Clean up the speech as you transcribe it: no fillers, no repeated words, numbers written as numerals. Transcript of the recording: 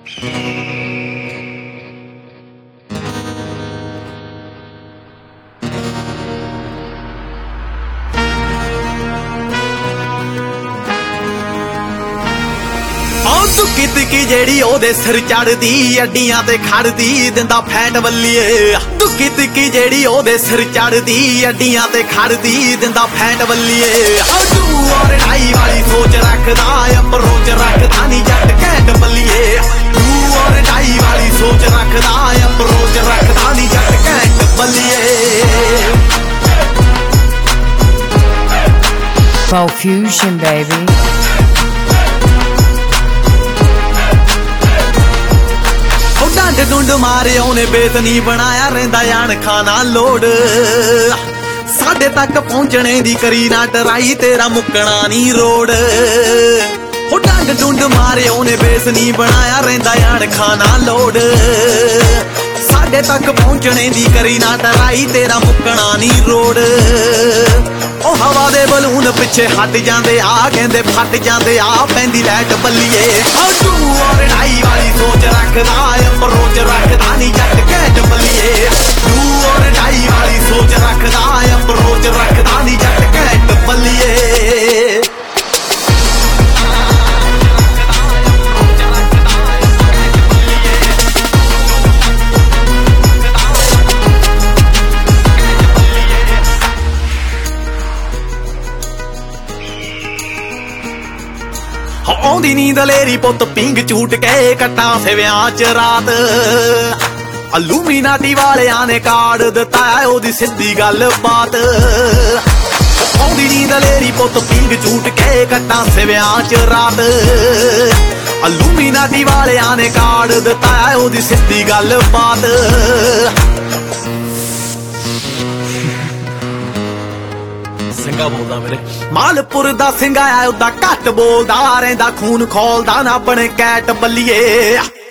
तुकी तिकी जेड़ी ओदे सिर चढ़दी अड्डियां ते खड़दी दिंदा फैट बल्लिए तुकी तिकी जेड़ी ओदे सिर चढ़दी अड्डियां ते खड़दी दिंदा फैट बल्लिए तू और ढाई वाली सोच रखदा अप्रोच रखदा नी जट घैंट बल्लिए तू और ढाई वाली सोच रखदा अप्रोच रखदा नी जट घैंट बल्लिए Profusion baby ਡੰਡ ਡੁੰਡ ਮਾਰੇ ਉਹਨੇ ਬੇਤ ਨਹੀਂ ਬਣਾਇਆ ਰਹਿੰਦਾ ਅਣਖਾਂ ਨਾਲ ਲੋੜ ਸਾਡੇ ਤੱਕ ਪਹੁੰਚਣੇ ਦੀ ਕਰੀ ਨਾ ਟਰਾਈ ਤੇਰਾ ਮੁੱਕਣਾ ਨਹੀਂ ਰੋੜ ਉਹ ਡੰਡ ਡੁੰਡ ਮਾਰੇ ਉਹਨੇ ਬੇਸ ਨਹੀਂ ਬਣਾਇਆ ਰਹਿੰਦਾ ਅਣਖਾਂ ਨਾਲ ਲੋੜ ਸਾਡੇ ਤੱਕ ਪਹੁੰਚਣੇ ਦੀ ਕਰੀ ਨਾ ਟਰਾਈ ਤੇਰਾ ਮੁੱਕਣਾ ਨਹੀਂ ਰੋੜ ਉਹ ਹਵਾ ਦੇ ਬਲੂਨ ਪਿੱਛੇ ਹਟ ਜਾਂਦੇ ਆ ਕਹਿੰਦੇ ਫਟ ਜਾਂਦੇ ਆ ਪੈਂਦੀ ਲੈਟ ਬੱਲੀਏ ਤੂੰ ਔਰ ਢਾਈ ਵਾਲੀ ਸੋਚ ਰੱਖਦਾ ਅਪਰੋਚ ਰੱਖਦਾ ਨੀ ਜੱਟ ਘੈਂਟ ਬੱਲੀਏ ਤੂੰ ਔਰ ਢਾਈ ਵਾਲੀ ਸੋਚ ਰੱਖਦਾ ਅਪਰੋਚ ਰੱਖਦਾ ਨੀ ਜੱਟ ਘੈਂਟ ਬੱਲੀਏ ਆਉਂਦੀ ਨੀ ਦਲੇਰੀ ਪੁੱਤ ਪਿੰਗ ਝੂਟ ਕੇ ਕੱਟਾ ਸਿਵਿਆਂ ਚ ਰਾਤ ਅਲੂਮੀਨਾਟੀ ਵਾਲਿਆਂ ਨੇ ਕਾਰਡ ਦਿੱਤਾ ਉਹਦੀ ਸਿੱਧੀ ਗੱਲ ਬਾਤ ਆਉਂਦੀ ਨੀ ਦਲੇਰੀ ਪੁੱਤ ਪਿੰਗ ਝੂਟ ਕੇ ਕੱਟਾ ਸਿਵਿਆਂ ਚ ਰਾਤ ਅਲੂਮੀਨਾਟੀ ਵਾਲਿਆਂ ਨੇ ਕਾਰਡ ਦਿੱਤਾ ਉਹਦੀ ਸਿੱਧੀ ਗੱਲ ਬਾਤ ਸਿੰਘਾ ਬੋਲਦਾ ਮੇਰੇ ਮਾਲਪੁਰ ਦਾ ਸਿੰਘਾ ਆ ਉਹਦਾ ਘੱਟ ਬੋਲਦਾ ਰਹਿੰਦਾ ਖੂਨ ਖੋਲਦਾ ਨਾ ਬਣ ਕੈਟ ਬੱਲੀਏ